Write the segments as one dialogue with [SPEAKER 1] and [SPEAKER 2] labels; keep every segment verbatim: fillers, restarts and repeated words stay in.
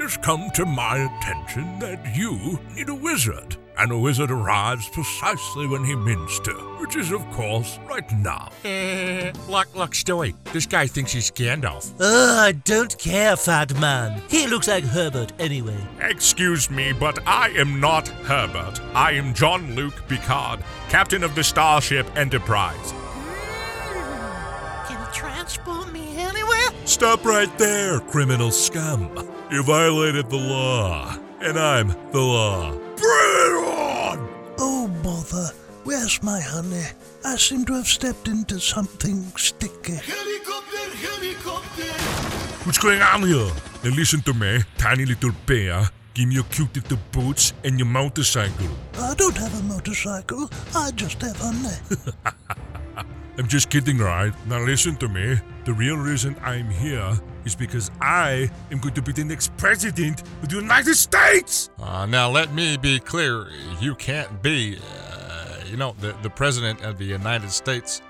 [SPEAKER 1] has come to my attention that you need a wizard. And a wizard arrives precisely when he means to, which is, of course, right now.
[SPEAKER 2] Eh, look, look, Stewie. This guy thinks he's Gandalf.
[SPEAKER 3] Oh, I don't care, fat man. He looks like Herbert anyway.
[SPEAKER 1] Excuse me, but I am not Herbert. I am Jean-Luc Picard, captain of the Starship Enterprise.
[SPEAKER 3] Can you transport me anywhere?
[SPEAKER 1] Stop right there, criminal scum. You violated the law, and I'm the law. Bring it on!
[SPEAKER 4] Oh, bother. Where's my honey? I seem to have stepped into something sticky.
[SPEAKER 5] Helicopter, helicopter!
[SPEAKER 1] What's going on here? Now listen to me, tiny little bear. Give me your cute little boots and your motorcycle.
[SPEAKER 4] I don't have a motorcycle. I just have honey.
[SPEAKER 1] I'm just kidding, right? Now listen to me. The real reason I'm here is because I am going to be the next president of the United States!
[SPEAKER 2] Uh, now, let me be clear. You can't be, uh, you know, the, the president of the United States.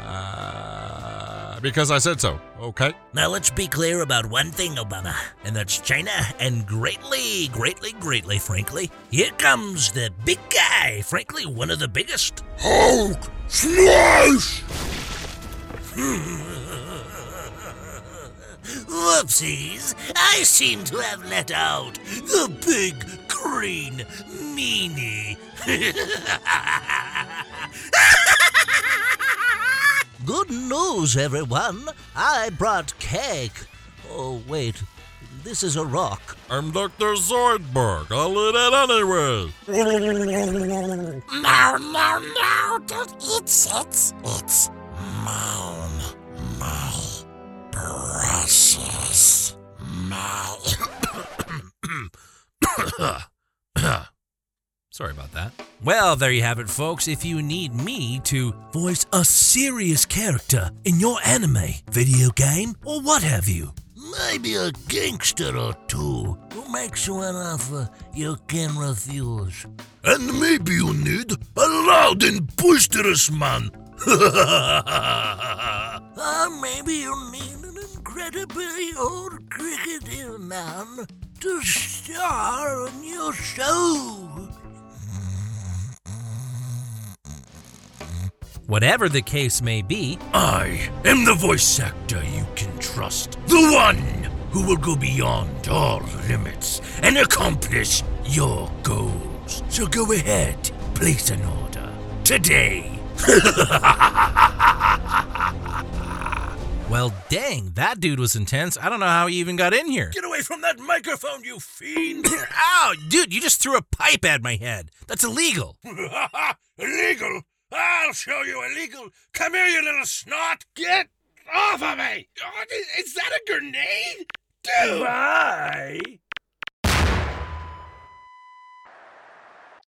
[SPEAKER 2] Uh, because I said so, okay?
[SPEAKER 3] Now let's be clear about one thing, Obama, and that's China, and greatly, greatly, greatly, frankly, here comes the big guy, frankly, one of the biggest.
[SPEAKER 1] Hulk smash!
[SPEAKER 3] Whoopsies, I seem to have let out the big green meanie. Good news, everyone. I brought cake. Oh, wait. This is a rock.
[SPEAKER 2] I'm Doctor Zoidberg. I'll eat it anyway.
[SPEAKER 6] No, no, no. Don't eat it. It's mine. My precious. My...
[SPEAKER 7] Sorry about that. Well, there you have it, folks. If you need me to voice a serious character in your anime, video game, or what have you,
[SPEAKER 3] Maybe a gangster or two who makes you an offer you can refuse.
[SPEAKER 1] And maybe you need a loud and boisterous man.
[SPEAKER 3] Or maybe you need an incredibly old cricketer man to star in your show.
[SPEAKER 7] whatever the case may be,
[SPEAKER 1] I am the voice actor you can trust. The one who will go beyond all limits and accomplish your goals. So go ahead, place an order today.
[SPEAKER 7] well, dang, that dude was intense. I don't know how he even got in here.
[SPEAKER 1] Get away from that microphone, you fiend!
[SPEAKER 7] Ow, dude, you just threw a pipe at my head. That's illegal.
[SPEAKER 1] Illegal? I'll show you illegal. Come here, you little snot. Get off of me! Oh, is that a grenade? Dude! Why?